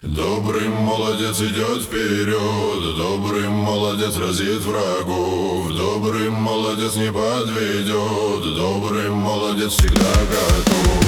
Добрый молодец идет вперед, добрый молодец разит врагов, добрый молодец не подведет, добрый молодец всегда готов.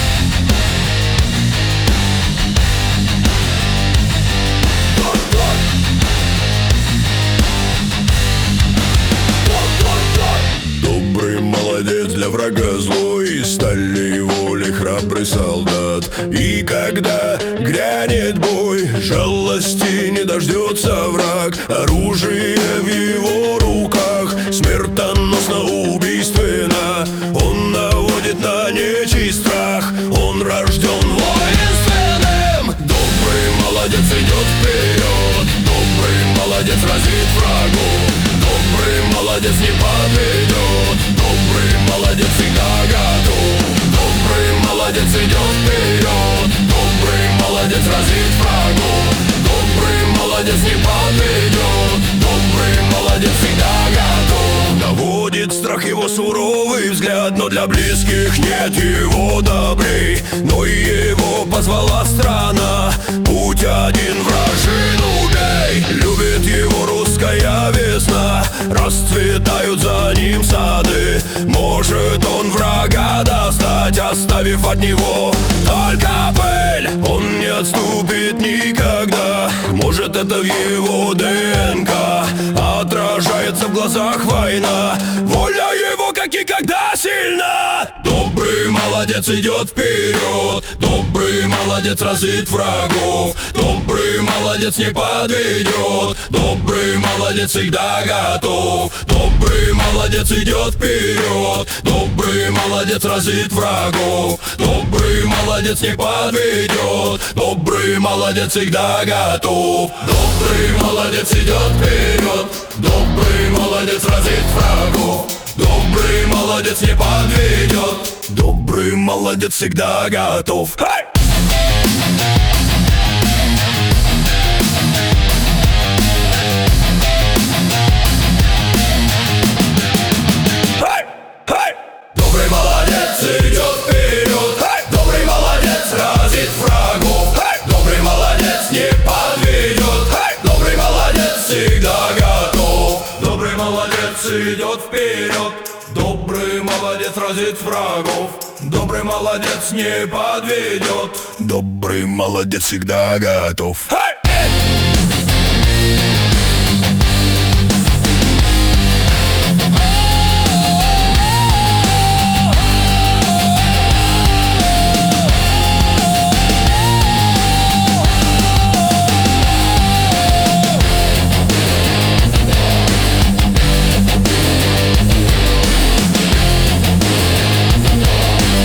Добрый молодец для врага злой, стали воли храбрый солдат. И когда грянет бой, жалости не дождется враг. Оружие в его руках смертоносно убийственно. Он наводит на нечисть страх, он рожден воинственным. Добрый молодец идет вперед, добрый молодец разит врагов, добрый молодец не подведет, добрый молодец всегда готов. Добрый молодец идет вперед, добрый молодец разит врагов, добрый молодец не подведет, добрый молодец всегда готов. Наводит страх его суровый взгляд, но для близких нет его добрей. Но и его позвала страна, путь один, вражину убей. Любит его русская весна, расцветают за ним сады. Может он врага достать, оставив от него только пыль. Он не отступит никогда, может это в его ДНК. Отражается в глазах война, воля его как никогда сильна. Добрый молодец идет вперед, добрый молодец разит врагов, добрый молодец не подведет, добрый молодец всегда готов. Добрый молодец идет вперед, добрый молодец разит врагов, добрый молодец не подведет, добрый молодец всегда готов. Добрый молодец идет вперед, добрый молодец разит врагов, добрый молодец не подведет, добрый молодец всегда готов. Добрый молодец идет вперед, добрый молодец разит врагов, добрый молодец не подведет, добрый молодец всегда готов. Добрый молодец идет вперед, добрый молодец разит врагов, добрый молодец не подведет, добрый молодец всегда готов.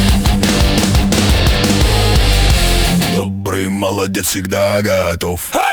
Добрый молодец всегда готов.